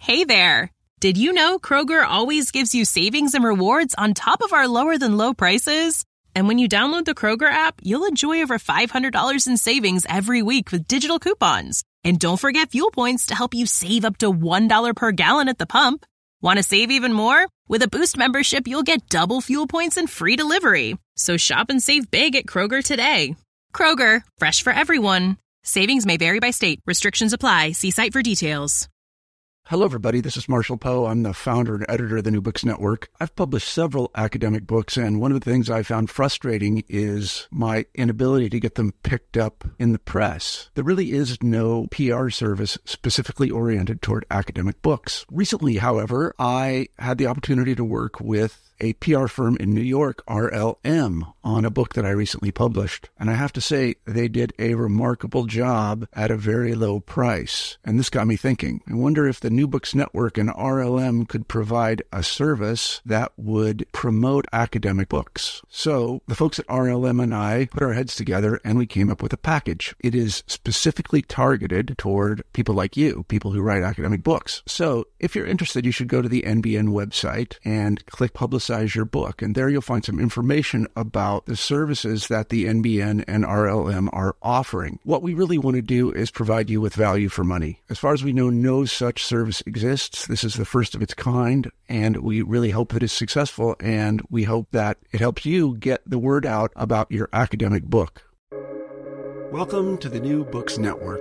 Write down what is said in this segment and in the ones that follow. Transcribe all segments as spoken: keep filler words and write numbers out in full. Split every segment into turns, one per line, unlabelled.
Hey there! Did you know Kroger always gives you savings and rewards on top of our lower-than-low prices? And when you download the Kroger app, you'll enjoy over five hundred dollars in savings every week with digital coupons. And don't forget fuel points to help you save up to one dollar per gallon at the pump. Want to save even more? With a Boost membership, you'll get double fuel points and free delivery. So shop and save big at Kroger today. Kroger, fresh for everyone. Savings may vary by state. Restrictions apply. See site for details.
Hello, everybody. This is Marshall Poe. I'm the founder and editor of the New Books Network. I've published several academic books, and one of the things I found frustrating is my inability to get them picked up in the press. There really is no P R service specifically oriented toward academic books. Recently, however, I had the opportunity to work with a P R firm in New York, R L M, on a book that I recently published. And I have to say, they did a remarkable job at a very low price. And this got me thinking. I wonder if the New Books Network and R L M could provide a service that would promote academic books. So the folks at R L M and I put our heads together and we came up with a package. It is specifically targeted toward people like you, people who write academic books. So if you're interested, you should go to the N B N website and click Publicize your book. And there you'll find some information about the services that the N B N and R L M are offering. What we really want to do is provide you with value for money. As far as we know, no such service exists. This is the first of its kind, and we really hope that it's successful, and we hope that it helps you get the word out about your academic book. Welcome to the New Books Network.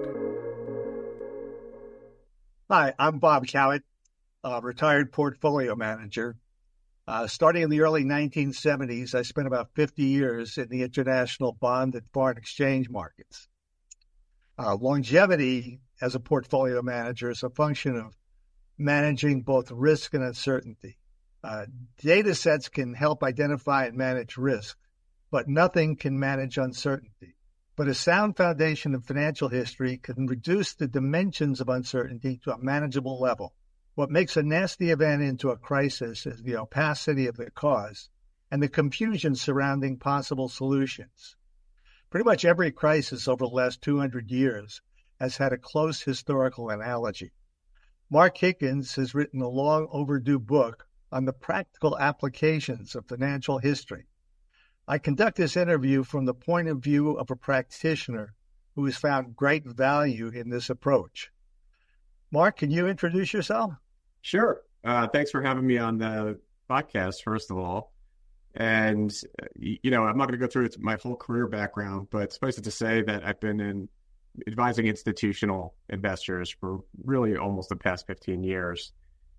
Hi, I'm Bob Cowett, a retired portfolio manager. Uh, starting in the early nineteen seventies, I spent about fifty years in the international bond and foreign exchange markets. Uh, longevity as a portfolio manager is a function of managing both risk and uncertainty. Uh, data sets can help identify and manage risk, but nothing can manage uncertainty. But a sound foundation of financial history can reduce the dimensions of uncertainty to a manageable level. What makes a nasty event into a crisis is the opacity of the cause and the confusion surrounding possible solutions. Pretty much every crisis over the last two hundred years has had a close historical analogy. Mark Higgins has written a long overdue book on the practical applications of financial history. I conduct this interview from the point of view of a practitioner who has found great value in this approach. Mark, can you introduce yourself?
Sure. Uh, thanks for having me on the podcast, first of all. And, you know, I'm not going to go through my whole career background, but suffice it to say that I've been in advising institutional investors for really almost the past fifteen years.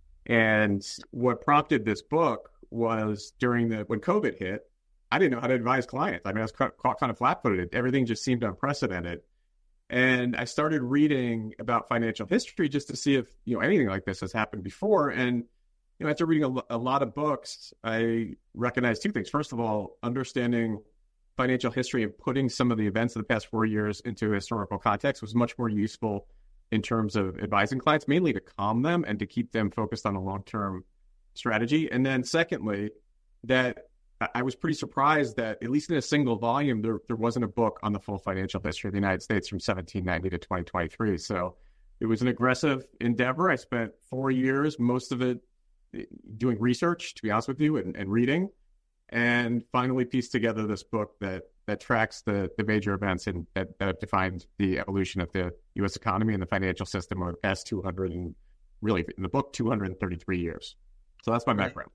And what prompted this book was during the, when COVID hit, I didn't know how to advise clients. I mean, I was caught, caught kind of flat-footed. Everything just seemed unprecedented. And I started reading about financial history just to see if, you know, anything like this has happened before. And, you know, after reading a, a lot of books, I recognized two things. First of all, understanding financial history and putting some of the events of the past four years into historical context was much more useful in terms of advising clients, mainly to calm them and to keep them focused on a long-term strategy. And then secondly, that I was pretty surprised that, at least in a single volume, there, there wasn't a book on the full financial history of the United States from seventeen ninety to twenty twenty-three. So it was an aggressive endeavor. I spent four years, most of it doing research, to be honest with you, and, and reading, and finally pieced together this book that that tracks the, the major events in, that, that have defined the evolution of the U S economy and the financial system over the past two hundred, and really, in the book, two hundred thirty-three years. So that's my background.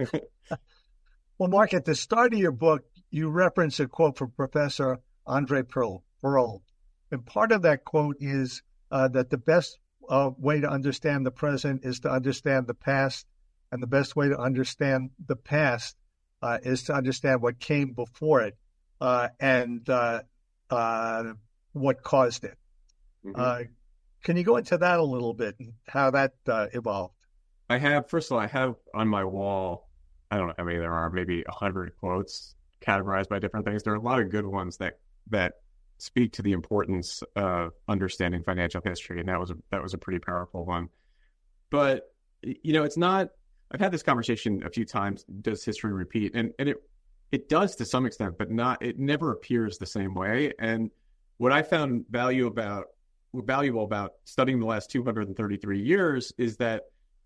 Well, Mark, at the start of your book, you reference a quote from Professor Andre Perl. Perl. And part of that quote is uh, that the best uh, way to understand the present is to understand the past, and the best way to understand the past uh, is to understand what came before it uh, and uh, uh, what caused it. Mm-hmm. Uh, can you go into that a little bit and how that uh, evolved?
I have, first of all, I have on my wall, I don't know how many there are, maybe a hundred quotes categorized by different things. There are a lot of good ones that that speak to the importance of understanding financial history, and that was a, that was a pretty powerful one. But you know, it's not. I've had this conversation a few times. Does history repeat? And and it it does to some extent, but not. It never appears the same way. And what I found value about valuable about studying the last two hundred thirty-three years is that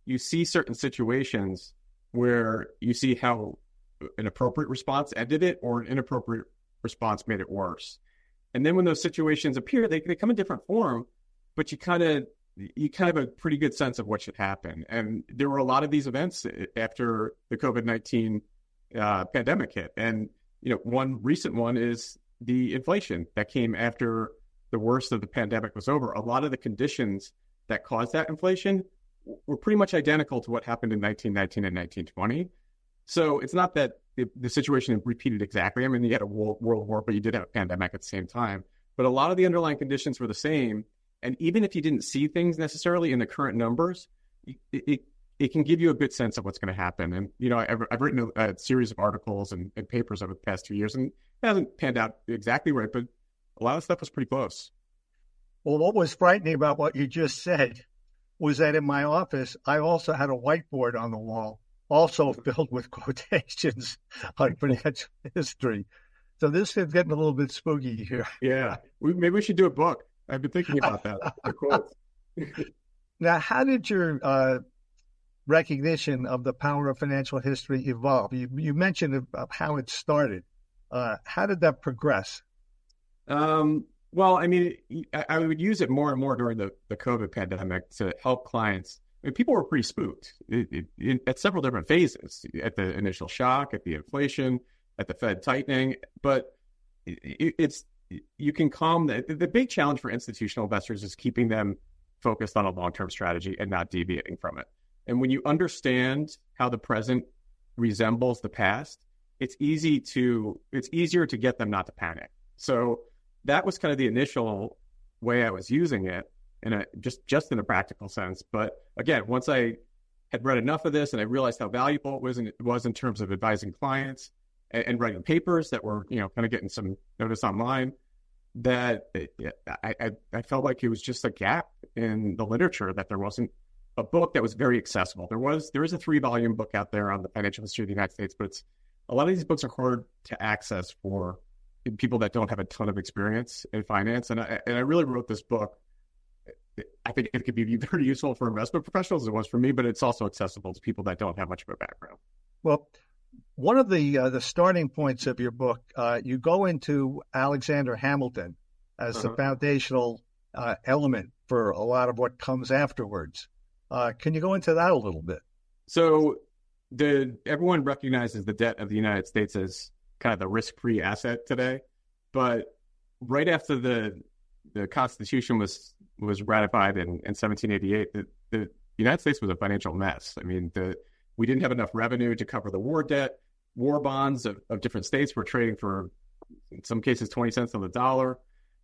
you see certain situations where you see how an appropriate response ended it or an inappropriate response made it worse. And then when those situations appear, they, they come in different form, but you kind of you kind of have a pretty good sense of what should happen. And there were a lot of these events after the COVID nineteen uh, pandemic hit. And, you know, one recent one is the inflation that came after the worst of the pandemic was over. A lot of the conditions that caused that inflation were pretty much identical to what happened in nineteen nineteen and nineteen twenty. So it's not that the, the situation repeated exactly. I mean, you had a world, world war, but you did have a pandemic at the same time. But a lot of the underlying conditions were the same. And even if you didn't see things necessarily in the current numbers, it, it, it can give you a good sense of what's going to happen. And, you know, I've, I've written a, a series of articles and, and papers over the past two years, and it hasn't panned out exactly right, but a lot of stuff was pretty close.
Well, what was frightening about what you just said was that in my office, I also had a whiteboard on the wall, also filled with quotations on financial history. So this is getting a little bit spooky here.
Yeah, we, maybe we should do a book. I've been thinking about that. The quotes.
Now, how did your uh, recognition of the power of financial history evolve? You, you mentioned how it started. Uh, how did that progress?
Um, well, I mean, I, I would use it more and more during the, the COVID pandemic to help clients. I mean, people were pretty spooked it, it, it, at several different phases, at the initial shock, at the inflation, at the Fed tightening. But it, it's you can calm the, the big challenge for institutional investors is keeping them focused on a long-term strategy and not deviating from it. And when you understand how the present resembles the past, it's easy to it's easier to get them not to panic. So that was kind of the initial way I was using it, in a just just in a practical sense. But again, once I had read enough of this and I realized how valuable it was in, it was in terms of advising clients and, and writing papers that were, you know, kind of getting some notice online, that it, I, I I felt like it was just a gap in the literature, that there wasn't a book that was very accessible. There was there is a three volume book out there on the financial history of the United States, but it's a lot of these books are hard to access for people that don't have a ton of experience in finance. And I, and I really wrote this book. I think it could be very useful for investment professionals as it was for me, but it's also accessible to people that don't have much of a background.
Well, one of the uh, the starting points of your book, uh, you go into Alexander Hamilton as uh-huh. the foundational uh, element for a lot of what comes afterwards. Uh, can you go into that a little bit?
So the everyone recognizes the debt of the United States as kind of the risk-free asset today, but right after the the Constitution was was ratified in, in seventeen eighty-eight, the, the United States was a financial mess. I mean, the we didn't have enough revenue to cover the war debt. War bonds of, of different states were trading for, in some cases, twenty cents on the dollar,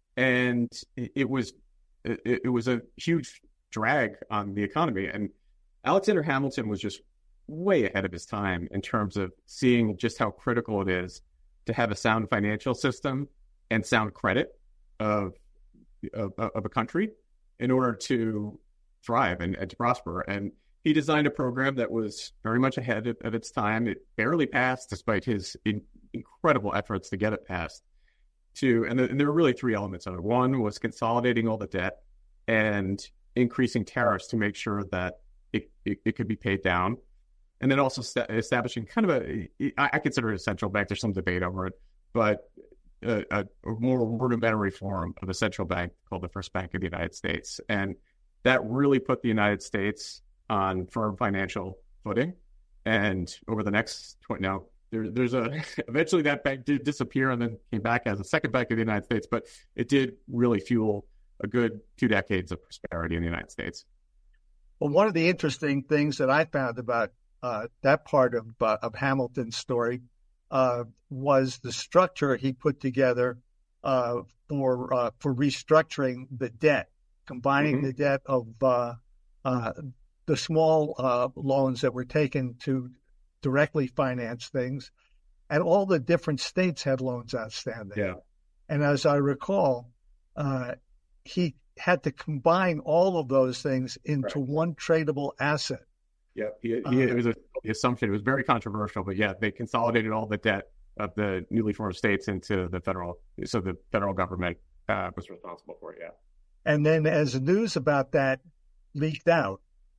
and it, it was it, it was a huge drag on the economy. And Alexander Hamilton was just way ahead of his time in terms of seeing just how critical it is to have a sound financial system and sound credit of of, of a country in order to thrive and, and to prosper. And he designed a program that was very much ahead of, of its time. It barely passed, despite his in, incredible efforts to get it passed. To and, the, and there were really three elements of it. One was consolidating all the debt and increasing tariffs to make sure that it, it, it could be paid down. And then also st- establishing kind of a, I consider it a central bank. There's some debate over it, but a, a more rudimentary form of a central bank called the First Bank of the United States. And that really put the United States on firm financial footing. And over the next twenty, now there, there's a, eventually that bank did disappear and then came back as a second bank of the United States, but it did really fuel a good two decades of prosperity in the United States.
Well, one of the interesting things that I found about uh, that part of uh, of Hamilton's story uh, was the structure he put together uh, for uh, for restructuring the debt, combining mm-hmm. the debt of uh, uh, the small uh, loans that were taken to directly finance things, and all the different states had loans outstanding.
Yeah.
And as I recall, uh, he had to combine all of those things into right. one tradable asset.
Yeah, he, he, it was a the assumption. It was very controversial, but yeah, they consolidated all the debt of the newly formed states into the federal, so the federal government uh, was responsible for it. Yeah.
And then, as news about that leaked out,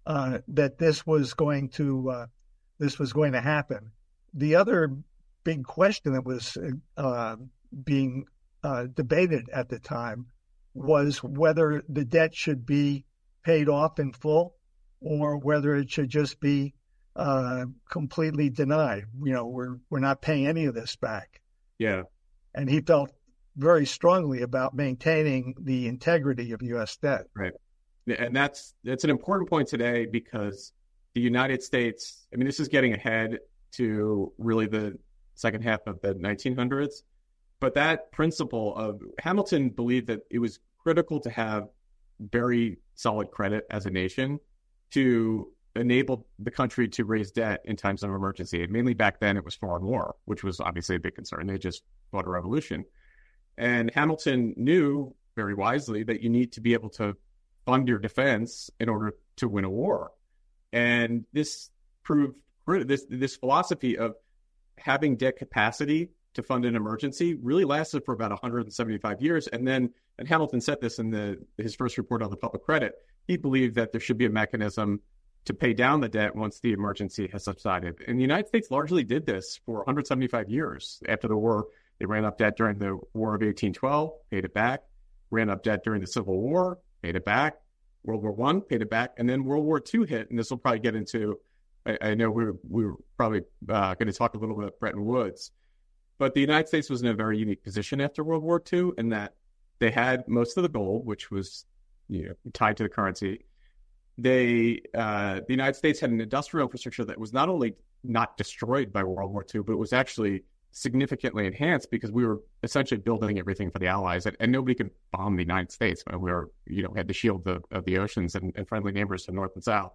uh, that this was going to uh, this was going to happen. The other big question that was uh, being uh, debated at the time was whether the debt should be paid off in full or whether it should just be uh, completely denied. You know, we're we're not paying any of this back.
Yeah.
And he felt very strongly about maintaining the integrity of U S debt.
Right. And that's that's an important point today because the United States, I mean, this is getting ahead to really the second half of the nineteen hundreds. But that principle of Hamilton believed that it was critical to have very solid credit as a nation to enable the country to raise debt in times of emergency. And mainly back then it was foreign war, which was obviously a big concern. They just fought a revolution. And Hamilton knew very wisely that you need to be able to fund your defense in order to win a war. And this proved this this philosophy of having debt capacity to fund an emergency really lasted for about one hundred seventy-five years. And then, and Hamilton said this in the his first report on the public credit, he believed that there should be a mechanism to pay down the debt once the emergency has subsided. And the United States largely did this for one hundred seventy-five years. After the war, they ran up debt during the War of eighteen twelve, paid it back, ran up debt during the Civil War, paid it back, World War One, paid it back, and then World War Two hit, and this will probably get into, I, I know we were, we were probably uh, going to talk a little bit about Bretton Woods, but the United States was in a very unique position after World War Two in that they had most of the gold, which was you know tied to the currency. They, uh, the United States had an industrial infrastructure that was not only not destroyed by World War Two, but it was actually significantly enhanced because we were essentially building everything for the Allies, and, and nobody could bomb the United States. We were, you know, had the shield of, of the oceans and, and friendly neighbors to north and south.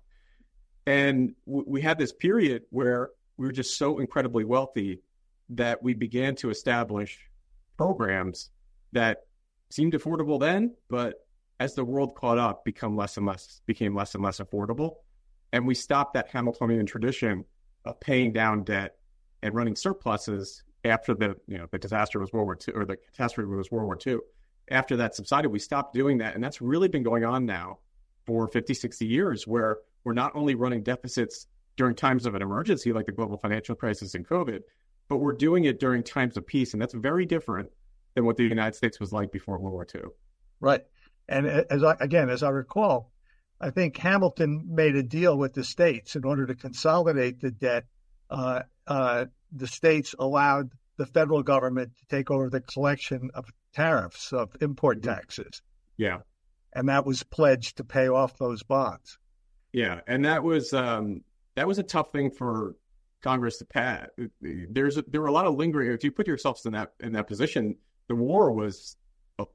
And w- we had this period where we were just so incredibly wealthy that we began to establish programs that seemed affordable then, but as the world caught up, become less and less, became less and less affordable. And we stopped that Hamiltonian tradition of paying down debt and running surpluses after the, you know, the disaster was World War Two, or the catastrophe was World War Two. After that subsided, we stopped doing that. And that's really been going on now for fifty, sixty years, where we're not only running deficits during times of an emergency like the global financial crisis and COVID, but we're doing it during times of peace. And that's very different than what the United States was like before World War Two.
Right. And as I, again, as I recall, I think Hamilton made a deal with the states in order to consolidate the debt. Uh, uh, the states allowed the federal government to take over the collection of tariffs, of import taxes.
Yeah.
And that was pledged to pay off those bonds.
Yeah. And that was um, that was a tough thing for Congress to pass. There's a, there were a lot of lingering. If you put yourselves in that in that position, the war was a,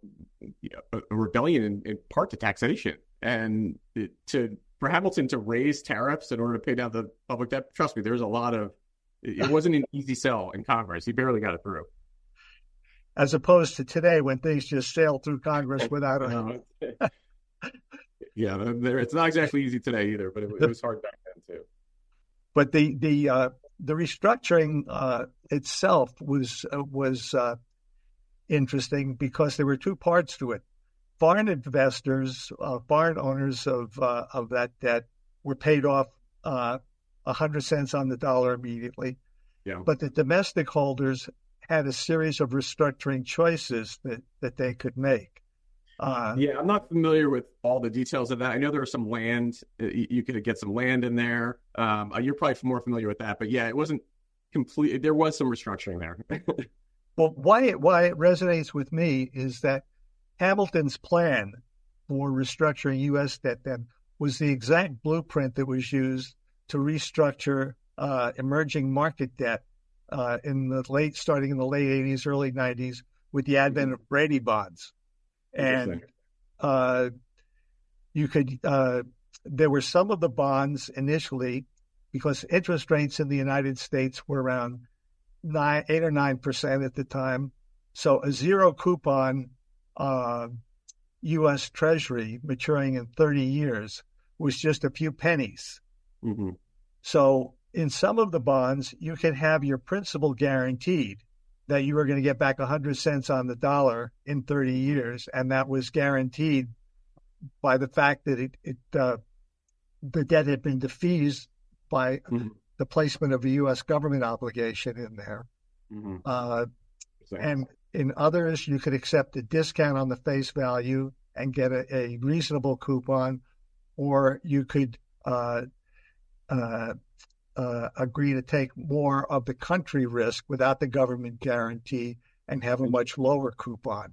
a rebellion in, in part to taxation, and it, to for Hamilton to raise tariffs in order to pay down the public debt. Trust me, there's a lot of. It wasn't an easy sell in Congress. He barely got it through.
As opposed to today, when things just sail through Congress without a.
yeah, it's not exactly easy today either, but it, it was hard back then too.
But the the uh, the restructuring uh, itself was uh, was uh, interesting because there were two parts to it. Foreign investors, uh, foreign owners of uh, of that debt were paid off uh, one hundred cents on the dollar immediately.
Yeah.
But the domestic holders had a series of restructuring choices that, that they could make. Uh,
yeah, I'm not familiar with all the details of that. I know there was some land. You could get some land in there. Um, you're probably more familiar with that. But yeah, it wasn't complete. There was some restructuring there.
Well, why it, why it resonates with me is that Hamilton's plan for restructuring U S debt then was the exact blueprint that was used to restructure uh, emerging market debt uh, in the late, starting in the late eighties, early nineties, with the advent of Brady bonds. And uh, you could, uh, there were some of the bonds initially, because interest rates in the United States were around nine, eight or nine percent at the time. So a zero coupon uh, U S Treasury maturing in thirty years was just a few pennies.
Mm-hmm.
So in some of the bonds, you can have your principal guaranteed that you were going to get back one hundred cents on the dollar in thirty years. And that was guaranteed by the fact that it, it uh, the debt had been defeased by
mm-hmm.
the placement of a U S government obligation in there.
Mm-hmm.
Uh,
exactly.
And in others, you could accept a discount on the face value and get a, a reasonable coupon, or you could uh, uh, uh, agree to take more of the country risk without the government guarantee and have a much lower coupon.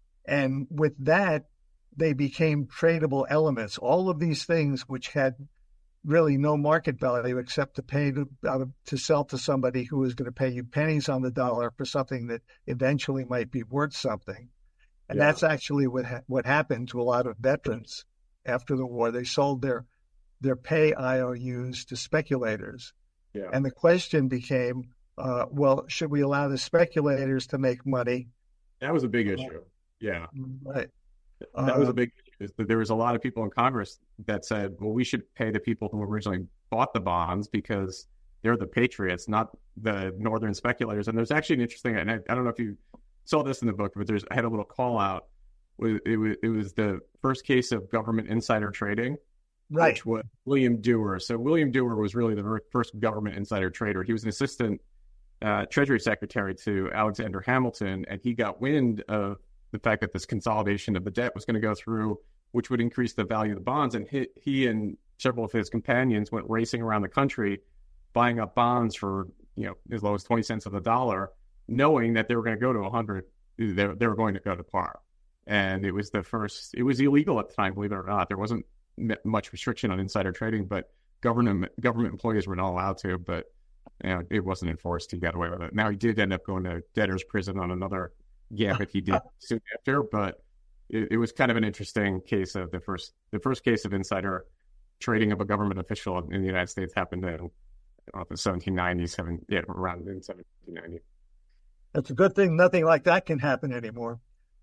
And with that, they became tradable elements. All of these things which had really no market value except to pay to, uh, to sell to somebody who was going to pay you pennies on the dollar for something that eventually might be worth something. And
yeah.
that's actually what ha- what happened to a lot of veterans after the war. They sold their their pay I O Us to speculators.
Yeah.
And the question became, uh, well, should we allow the speculators to make money?
That was a big issue. Yeah.
Right.
That was a
Um,
big issue. There was a lot of people in Congress that said, well, we should pay the people who originally bought the bonds because they're the patriots, not the northern speculators. And there's actually an interesting, and I, I don't know if you saw this in the book, but there's I had a little call out. It was, it was the first case of government insider trading,
Right.
which was William Dewar. So William Dewar was really the first government insider trader. He was an assistant uh, Treasury Secretary to Alexander Hamilton, and he got wind of the fact that this consolidation of the debt was going to go through, which would increase the value of the bonds. And he, he and several of his companions went racing around the country, buying up bonds for, you know, as low as twenty cents on the dollar, knowing that they were going to go to one hundred. They, they were going to go to par. And it was the first, it was illegal at the time, believe it or not. There wasn't much restriction on insider trading, but government government employees were not allowed to, but you know, it wasn't enforced. He got away with it. Now he did end up going to debtor's prison on another gambit he did soon after, but it, it was kind of an interesting case of the first the first case of insider trading of a government official in the United States happened in I don't know, the seventeen nineties, seven, yeah, around in seventeen ninety.
That's a good thing. Nothing like that can happen anymore.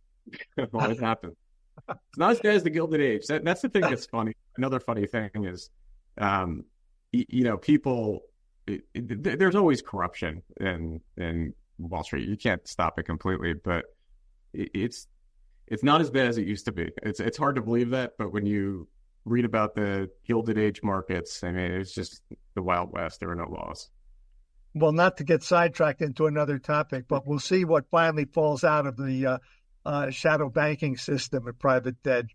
Well, it happened. It's not as bad as the Gilded Age. That, that's the thing that's funny. Another funny thing is, um, you, you know, people. It, it, there's always corruption in in Wall Street. You can't stop it completely, but it, it's it's not as bad as it used to be. It's it's hard to believe that, but when you read about the Gilded Age markets, I mean, it's just the Wild West. There are no laws.
Well, not to get sidetracked into another topic, but we'll see what finally falls out of the uh, uh, shadow banking system and private debt.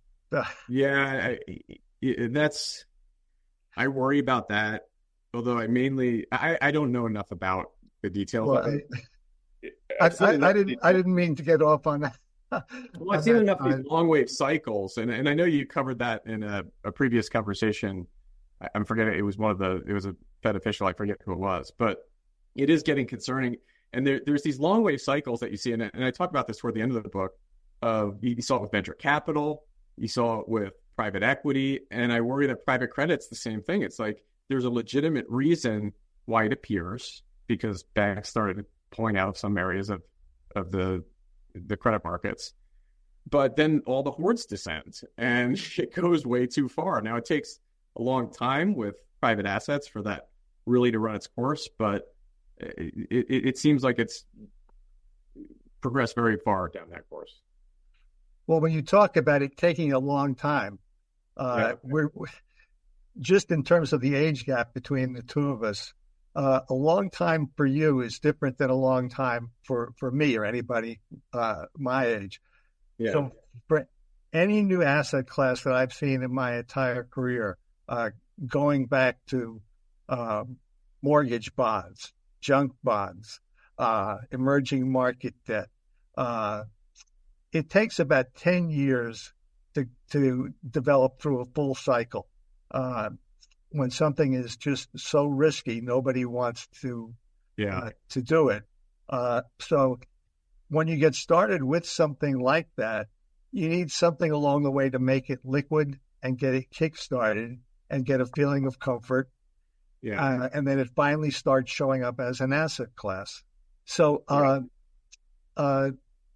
Yeah, I, I, that's. I worry about that. Although I mainly, I, I don't know enough about the details
well,
of it.
I, I, I didn't. I didn't mean to get off on that.
Well, I've seen enough of these long wave cycles, and and I know you covered that in a, a previous conversation. I, I'm forgetting it was one of the. It was a Fed official. I forget who it was, but it is getting concerning. And there, there's these long wave cycles that you see, and, and I talk about this toward the end of the book. Of you saw it with venture capital, you saw it with private equity, and I worry that private credit's the same thing. It's like there's a legitimate reason why it appears, because banks started pulling out of some areas of, of the the credit markets. But then all the hordes descend, and it goes way too far. Now, it takes a long time with private assets for that really to run its course, but it, it, it seems like it's progressed very far down that course.
Well, when you talk about it taking a long time, uh,
Yeah.
we're just in terms of the age gap between the two of us, uh, a long time for you is different than a long time for, for me or anybody uh, my age.
Yeah.
So for any new asset class that I've seen in my entire career, uh, going back to uh, mortgage bonds, junk bonds, uh, emerging market debt, uh, it takes about ten years to, to develop through a full cycle. Uh, when something is just so risky, nobody wants to
Yeah.
uh, to do it. Uh, so when you get started with something like that, you need something along the way to make it liquid and get it kick-started and get a feeling of comfort.
Yeah.
Uh, and then it finally starts showing up as an asset class. So uh, uh,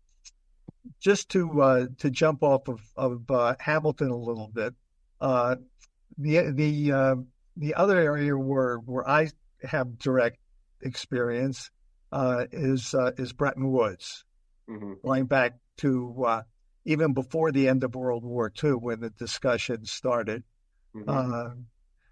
just to uh, to jump off of, of uh, Hamilton a little bit, uh, the the uh, the other area where where I have direct experience uh, is uh, is Bretton Woods,
Mm-hmm.
going back to uh, even before the end of World War Two when the discussion started.
Mm-hmm.
Uh,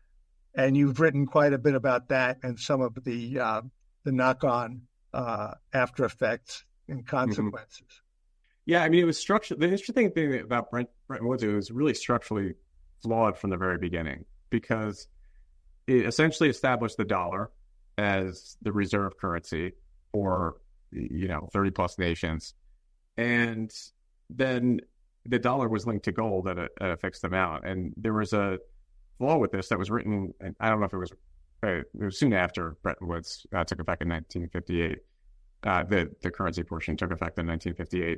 And you've written quite a bit about that and some of the uh, the knock-on uh, after effects and consequences.
Mm-hmm. Yeah, I mean, it was structured. The interesting thing about Brent, Bretton Woods, it was really structurally flawed from the very beginning, because it essentially established the dollar as the reserve currency for, you know, thirty plus nations. And then the dollar was linked to gold at a, at a fixed amount. And there was a flaw with this that was written, and I don't know if it was, it was soon after Bretton Woods uh, took effect in nineteen fifty-eight. Uh, the, the currency portion took effect in nineteen fifty-eight.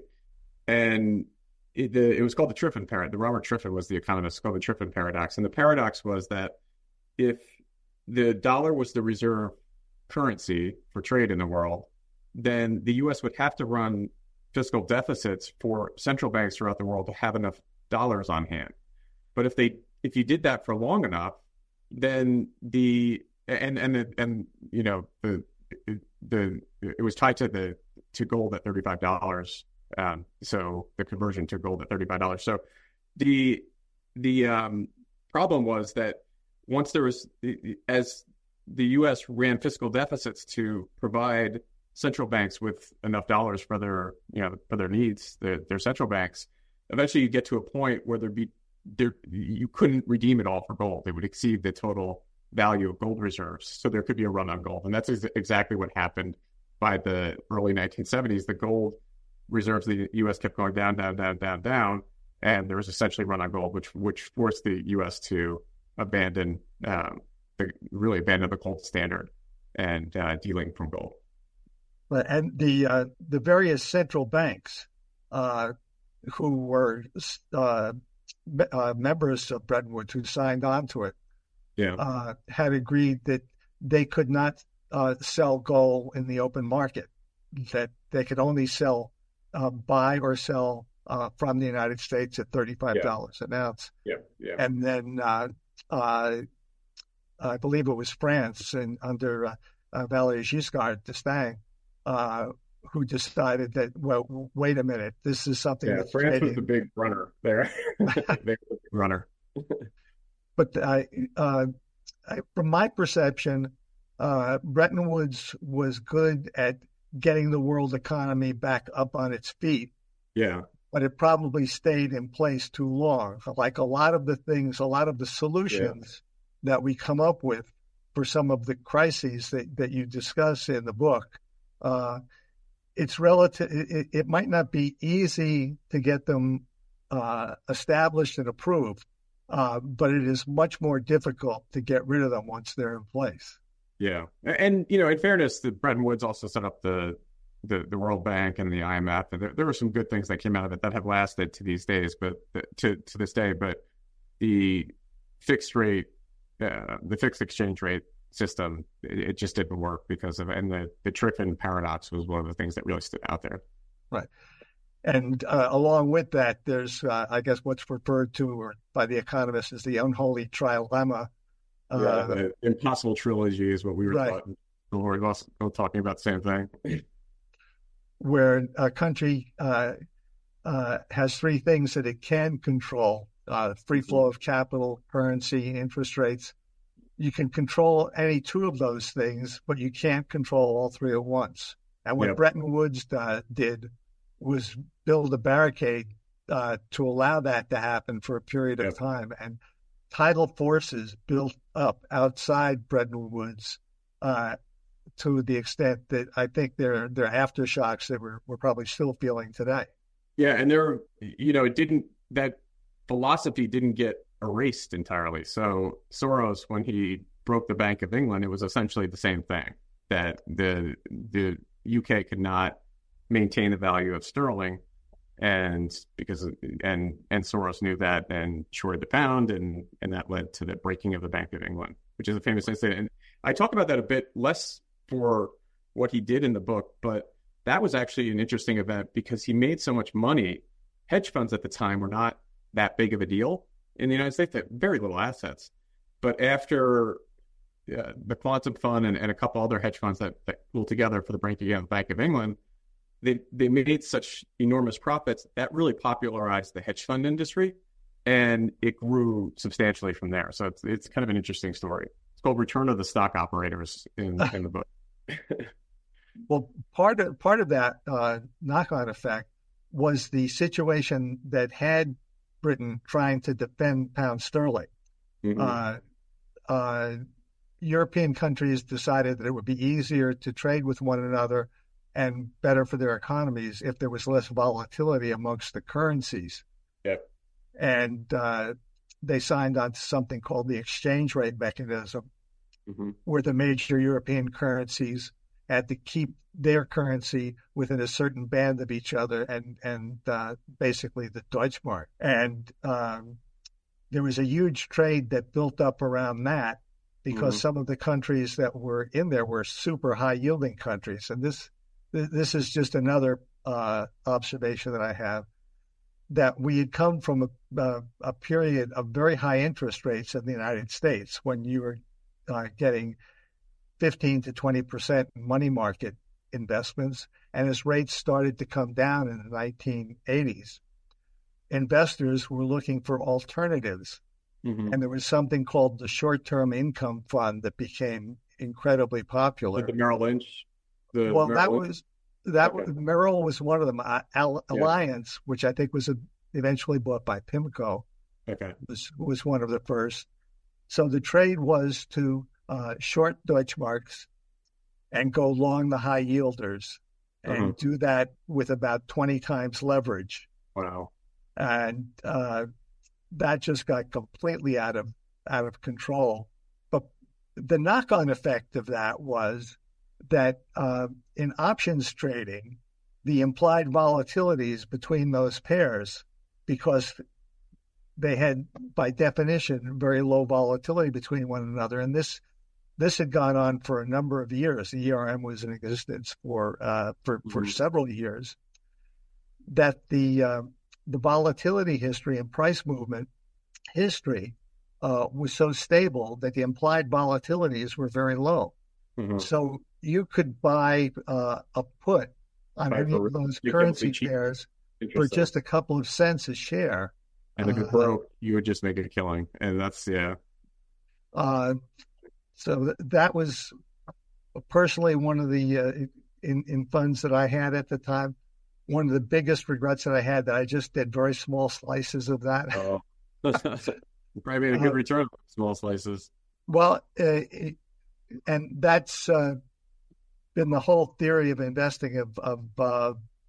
And it, the, it was called the Triffin paradox. The Robert Triffin was the economist, called the Triffin paradox. And the paradox was that if the dollar was the reserve currency for trade in the world, then the U S would have to run fiscal deficits for central banks throughout the world to have enough dollars on hand. But if they if you did that for long enough, then the and and and you know the the it was tied to the to gold at thirty-five dollars. Um, so the conversion to gold at thirty-five dollars. So the the um, problem was that once there was, as the U S ran fiscal deficits to provide central banks with enough dollars for their, you know, for their needs, their, their central banks, eventually you get to a point where there'd be there you couldn't redeem it all for gold. It would exceed the total value of gold reserves. So there could be a run on gold, and that's ex- exactly what happened by the early nineteen seventies. The gold reserves of the U S kept going down, down, down, down, down, and there was essentially a run on gold, which which forced the U S to abandon, um, the, really abandon the gold standard and uh, dealing from gold.
And the uh, the various central banks uh, who were uh, uh, members of Bretton Woods, who signed on to it,
yeah,
uh, had agreed that they could not uh, sell gold in the open market, that they could only sell, uh, buy or sell uh, from the United States at thirty-five dollars yeah. an ounce.
Yeah, yeah.
And then uh, uh, I believe it was France, and under uh, uh, Valéry Giscard d'Estaing, uh, who decided that, well, wait a minute, this is something
yeah,
that's
France
trading.
was the big runner there. They were the big runner.
But I, uh, I, from my perception, uh, Bretton Woods was good at getting the world economy back up on its feet.
Yeah.
But it probably stayed in place too long. Like a lot of the things, a lot of the solutions yeah. that we come up with for some of the crises that, that you discuss in the book, uh, it's relative. It, it might not be easy to get them uh, established and approved, uh, but it is much more difficult to get rid of them once they're in place.
Yeah, and you know, in fairness, the Bretton Woods also set up the the, the World Bank and the I M F, and there, there were some good things that came out of it that have lasted to these days, but to to this day. But the fixed rate, uh, the fixed exchange rate system, it, it just didn't work because of, and the the Triffin paradox was one of the things that really stood out there.
Right. And uh, along with that, there's, uh, I guess, what's referred to or by the economists as the unholy trilemma.
Uh, yeah, the impossible trilogy is what we were,
right.
talking, we were also talking about the same thing.
Where a country uh, uh, has three things that it can control: uh, free flow of capital, currency, interest rates. You can control any two of those things, but you can't control all three at once. And what yep. Bretton Woods uh, did was build a barricade uh, to allow that to happen for a period of yep. time. And tidal forces built up outside Bretton Woods uh, to the extent that I think they're, they're aftershocks that we're, we're probably still feeling today.
Yeah, and there, you know, it didn't, that philosophy didn't get erased entirely. So Soros, when he broke the Bank of England, it was essentially the same thing, that the the U K could not maintain the value of sterling, and because and and Soros knew that and shorted the pound, and and that led to the breaking of the Bank of England, which is a famous incident. And I talk about that a bit less for what he did in the book, but that was actually an interesting event because he made so much money. Hedge funds at the time were not that big of a deal in the United States. They had very little assets. But after uh, the Quantum Fund and, and a couple other hedge funds that, that pulled together for the breaking of the Bank of England, they they made such enormous profits that really popularized the hedge fund industry, and it grew substantially from there. So it's it's kind of an interesting story. called Return of the Stock Operators in, in the book.
Well, part of part of that uh, knock-on effect was the situation that had Britain trying to defend pound sterling. Mm-hmm. Uh, uh, European countries decided that it would be easier to trade with one another and better for their economies if there was less volatility amongst the currencies.
Yep.
And uh, they signed on to something called the exchange rate mechanism, mm-hmm. where the major European currencies had to keep their currency within a certain band of each other, and and uh, basically the Deutschmark. And um, there was a huge trade that built up around that because mm-hmm. some of the countries that were in there were super high yielding countries. And this this is just another uh, observation that I have, that we had come from a, a, a period of very high interest rates in the United States when you were uh, getting fifteen to twenty percent money market investments. And as rates started to come down in the nineteen eighties, investors were looking for alternatives. Mm-hmm. And there was something called the short-term income fund that became incredibly popular.
Like the Merrill Lynch? The
well,
Merrill
that
Lynch?
was that
okay.
was, Merrill was one of them. Uh, Al-
yeah.
Alliance, which I think was a, eventually bought by PIMCO,
okay. was
was one of the first. So the trade was to uh, short Deutschmarks and go long the high yielders, and uh-huh. do that with about twenty times leverage.
Wow.
And uh, that just got completely out of out of control. But the knock-on effect of that was that uh, in options trading, the implied volatilities between those pairs, because they had, by definition, very low volatility between one another, and this this had gone on for a number of years. The E R M was in existence for uh, for, mm-hmm. for several years. That the uh, the volatility history and price movement history uh, was so stable that the implied volatilities were very low. Mm-hmm. So you could buy uh, a put on right, any of those currency pairs for just a couple of cents a share.
And if it broke, uh, you would just make a killing. And that's, yeah.
Uh, so th- that was personally one of the, uh, in, in funds that I had at the time, one of the biggest regrets that I had, that I just did very small slices of that.
Oh. Probably made a good uh, return on small slices.
Well, uh, it, and that's uh, been the whole theory of investing of, of uh,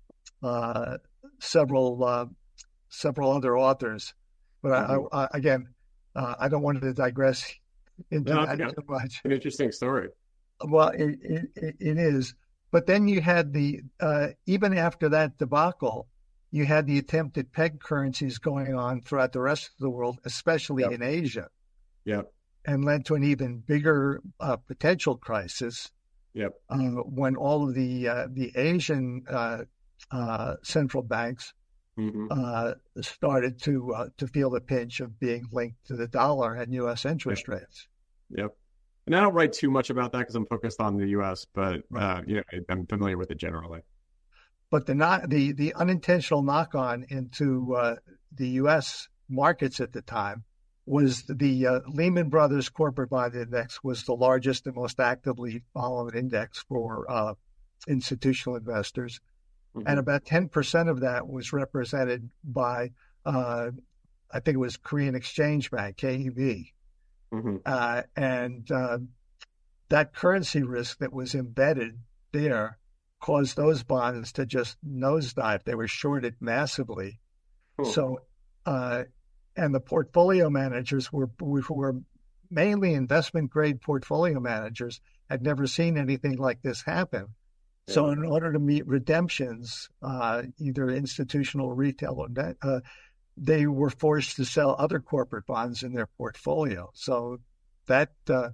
uh, several uh, several other authors. But mm-hmm. I, I, again, uh, I don't want to digress into no, that too much.
An interesting story.
Well, it, it, it is. But then you had the, uh, even after that debacle, you had the attempted peg currencies going on throughout the rest of the world, especially yep. in Asia.
Yep.
And led to an even bigger uh, potential crisis.
Yep.
Uh, when all of the uh, the Asian uh, uh, central banks mm-hmm. uh, started to uh, to feel the pinch of being linked to the dollar and U S interest
yep.
rates.
Yep. And I don't write too much about that because I'm focused on the U S, but uh, you know, I'm familiar with it generally.
But the not the the unintentional knock-on into uh, the U S markets at the time was the uh, Lehman Brothers Corporate Bond Index was the largest and most actively followed index for uh, institutional investors. Mm-hmm. And about ten percent of that was represented by, uh, I think it was Korean Exchange Bank, K E B. Mm-hmm. Uh, and uh, that currency risk that was embedded there caused those bonds to just nosedive. They were shorted massively. Cool. So, uh, and the portfolio managers were were mainly investment grade portfolio managers, had never seen anything like this happen. Yeah. So in order to meet redemptions, uh, either institutional or retail, or net, uh, they were forced to sell other corporate bonds in their portfolio. So that, uh,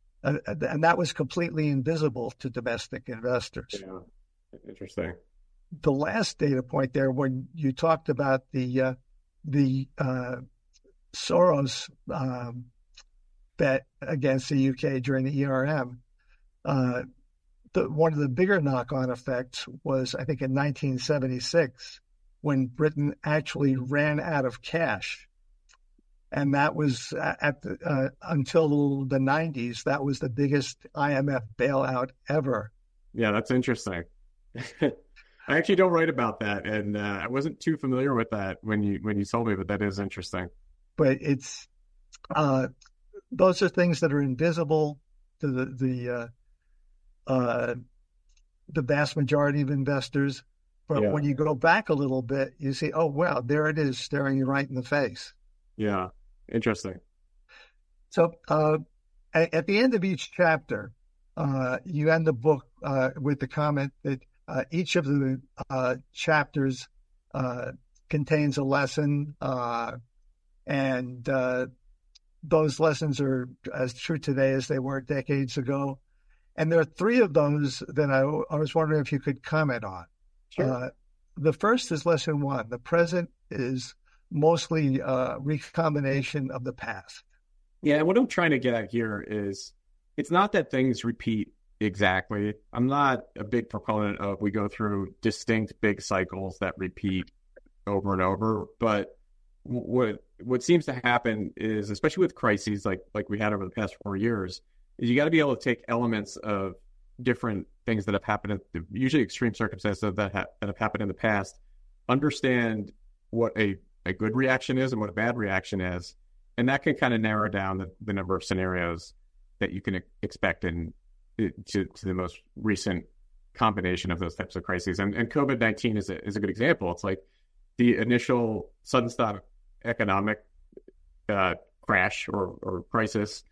and that was completely invisible to domestic investors.
Yeah, interesting.
The last data point there, when you talked about the, uh, the, uh, Soros um, bet against the U K during the E R M, uh, the, one of the bigger knock-on effects was, I think, in nineteen seventy-six, when Britain actually ran out of cash. And that was at the, uh, until the nineties, that was the biggest I M F bailout ever.
Yeah, that's interesting. I actually don't write about that, and uh, I wasn't too familiar with that when you when you told me, but that is interesting.
But it's uh, those are things that are invisible to the the uh, uh, the vast majority of investors. But
Yeah.
when you go back a little bit, you see, oh wow, there it is, staring you right in the face.
Yeah, interesting.
So uh, at, at the end of each chapter, uh, you end the book uh, with the comment that uh, each of the uh, chapters uh, contains a lesson, uh, and uh, those lessons are as true today as they were decades ago. And there are three of those that I, I was wondering if you could comment on.
Sure.
Uh, the first is lesson one. The present is mostly a recombination of the past.
Yeah, and what I'm trying to get at here is it's not that things repeat exactly. I'm not a big proponent of we go through distinct big cycles that repeat over and over, but what what seems to happen is, especially with crises like like we had over the past four years, is you got to be able to take elements of different things that have happened, usually extreme circumstances that, ha- that have happened in the past, understand what a, a good reaction is and what a bad reaction is, and that can kind of narrow down the, the number of scenarios that you can expect in to, to the most recent combination of those types of crises. And, and COVID nineteen is a, is a good example. It's like the initial sudden stop economic uh, crash or, or crisis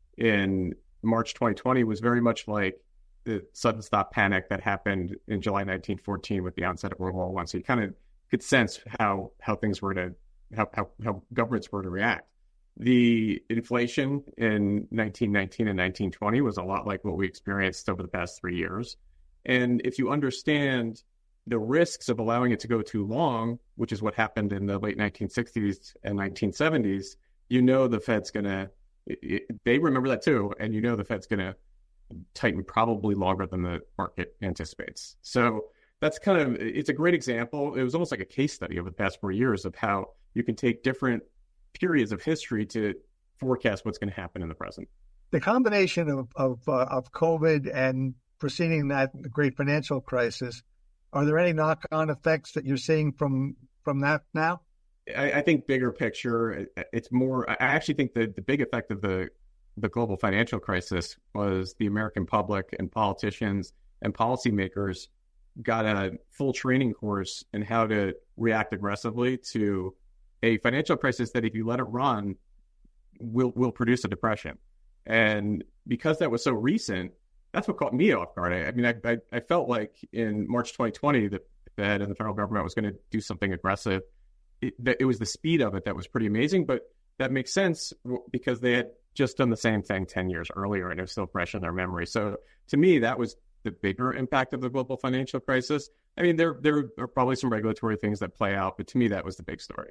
in March twenty twenty was very much like the sudden stop panic that happened in July nineteen fourteen with the onset of World War One. So you kind of could sense how how things were to how, how how governments were to react. The inflation in nineteen nineteen and nineteen twenty was a lot like what we experienced over the past three years. And if you understand the risks of allowing it to go too long, which is what happened in the late nineteen sixties and nineteen seventies, you know the Fed's going to, they remember that too, and you know the Fed's going to tighten probably longer than the market anticipates. So that's kind of, it's a great example. It was almost like a case study over the past four years of how you can take different periods of history to forecast what's going to happen in the present.
The combination of of, uh, of COVID and preceding that, the great financial crisis, are there any knock-on effects that you're seeing from from that now?
I, I think bigger picture, it's more, I actually think that the big effect of the the global financial crisis was the American public and politicians and policymakers got a full training course in how to react aggressively to a financial crisis that, if you let it run, will will produce a depression. And because that was so recent, that's what caught me off guard. I, I mean, I, I I felt like in March twenty twenty that the Fed and the federal government was going to do something aggressive. It, that it was the speed of it that was pretty amazing, but that makes sense because they had just done the same thing ten years earlier and it was still fresh in their memory. So to me, that was the bigger impact of the global financial crisis. I mean, there there are probably some regulatory things that play out, but to me, that was the big story.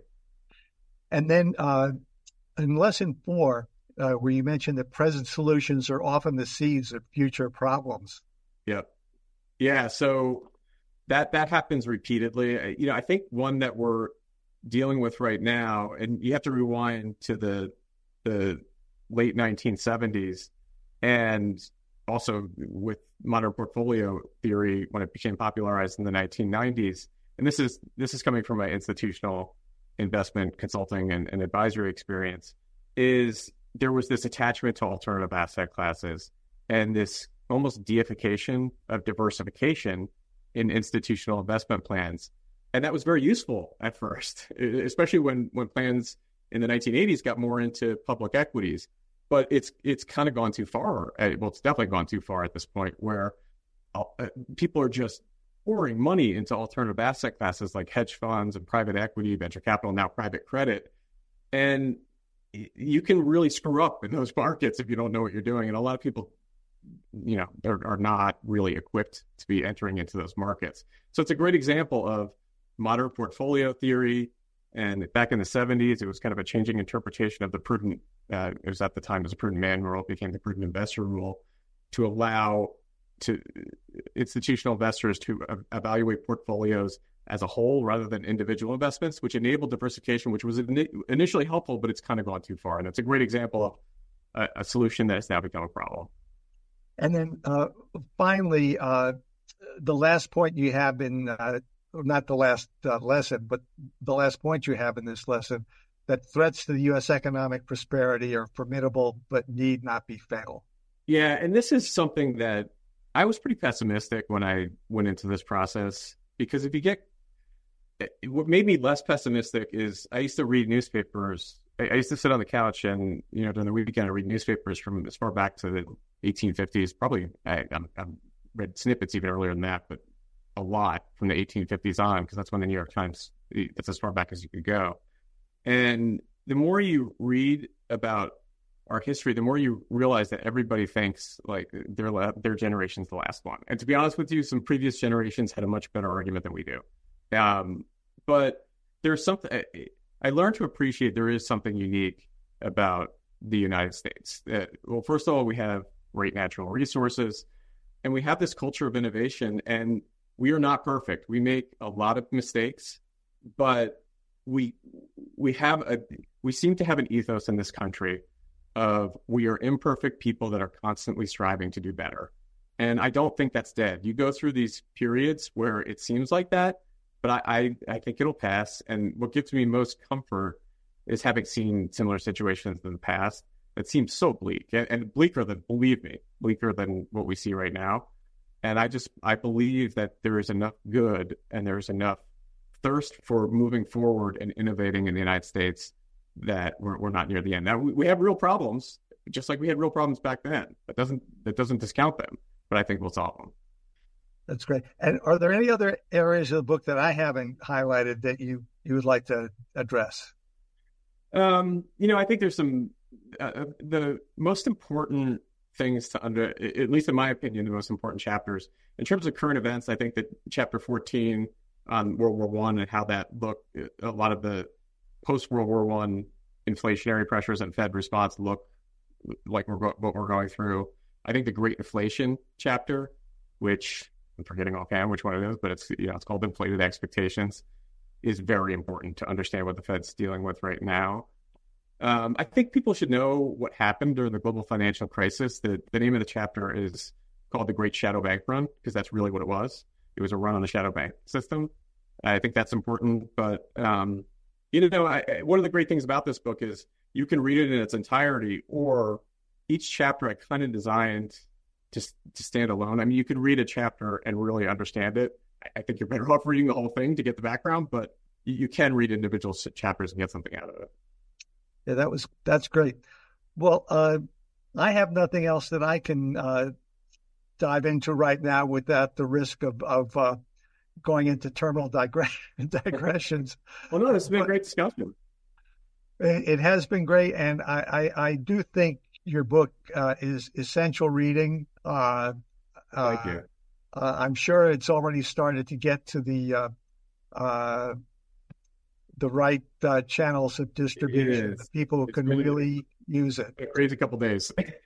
And then uh, in lesson four, uh, where you mentioned that present solutions are often the seeds of future problems.
Yep. Yeah. So that that happens repeatedly. You know, I think one that we're dealing with right now, and you have to rewind to the the late nineteen seventies, and also with modern portfolio theory when it became popularized in the nineteen nineties. And this is this is coming from my institutional investment consulting and, and advisory experience, is there was this attachment to alternative asset classes and this almost deification of diversification in institutional investment plans. And that was very useful at first, especially when, when plans in the nineteen eighties got more into public equities. But it's it's kind of gone too far. Well, it's definitely gone too far at this point where uh, people are just pouring money into alternative asset classes like hedge funds and private equity, venture capital, now private credit. And you can really screw up in those markets if you don't know what you're doing. And a lot of people, you know, are, are not really equipped to be entering into those markets. So it's a great example of modern portfolio theory. And back in the seventies, it was kind of a changing interpretation of the prudent, uh, it was at the time as a prudent man rule, it became the prudent investor rule, to allow to institutional investors to evaluate portfolios as a whole rather than individual investments, which enabled diversification, which was in, initially helpful, but it's kind of gone too far. And it's a great example of a, a solution that has now become a problem.
And then uh, finally, uh, the last point you have in, uh, not the last uh, lesson, but the last point you have in this lesson, that threats to the U S economic prosperity are formidable but need not be fatal.
Yeah, and this is something that I was pretty pessimistic when I went into this process, because if you get, what made me less pessimistic is I used to read newspapers. I used to sit on the couch and, you know, during the weekend, I read newspapers from as far back to the eighteen fifties. Probably, I, I've read snippets even earlier than that, but a lot from the eighteen fifties on, because that's when the New York Times, that's as far back as you could go. And the more you read about our history, the more you realize that everybody thinks like their their generation's the last one. And to be honest with you, some previous generations had a much better argument than we do. Um, but there's something, I learned to appreciate there is something unique about the United States. Uh, well, first of all, we have great natural resources, and we have this culture of innovation, and we are not perfect. We make a lot of mistakes, but we we have a we seem to have an ethos in this country of we are imperfect people that are constantly striving to do better. And I don't think that's dead. You go through these periods where it seems like that, but I, I, I think it'll pass. And what gives me most comfort is having seen similar situations in the past that seem so bleak and, and bleaker than, believe me, bleaker than what we see right now. And I just, I believe that there is enough good and there's enough thirst for moving forward and innovating in the United States that we're, we're not near the end. Now, we, we have real problems, just like we had real problems back then. That doesn't, that doesn't discount them, but I think we'll solve them.
That's great. And are there any other areas of the book that I haven't highlighted that you, you would like to address?
Um, you know, I think there's some, uh, the most important things to under, at least in my opinion, the most important chapters in terms of current events. I think that chapter fourteen on World War One and how that looked, a lot of the post World War One inflationary pressures and Fed response look like we're go- what we're going through. I think the Great Inflation chapter, which I'm forgetting offhand which one it is, but it's, you know, it's called Inflated Expectations, is very important to understand what the Fed's dealing with right now. Um, I think people should know what happened during the global financial crisis. The, the name of the chapter is called The Great Shadow Bank Run, because that's really what it was. It was a run on the shadow bank system. I think that's important. But, um, you know, I, one of the great things about this book is you can read it in its entirety, or each chapter I kind of designed to, to stand alone. I mean, you can read a chapter and really understand it. I, I think you're better off reading the whole thing to get the background, but you, you can read individual chapters and get something out of it.
Yeah, that was that's great. Well, uh, I have nothing else that I can uh, dive into right now without the risk of of uh, going into terminal digre- digressions.
Well, no, this has been
but
a great discussion.
It, it has been great, and I, I, I do think your book uh, is essential reading. Uh,
Thank
uh,
you.
Uh, I'm sure it's already started to get to the uh, uh, the right uh, channels of distribution, the people who
It's
can
been,
really use it.
It crazy couple days.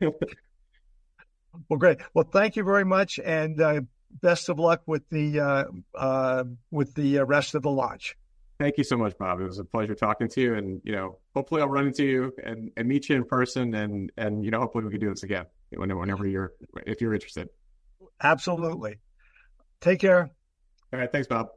Well, great. Well, thank you very much, and uh, best of luck with the uh, uh, with the rest of the launch.
Thank you so much, Bob. It was a pleasure talking to you, and you know, hopefully, I'll run into you and, and meet you in person, and and you know, hopefully, we can do this again whenever you're if you're interested.
Absolutely. Take care.
All right. Thanks, Bob.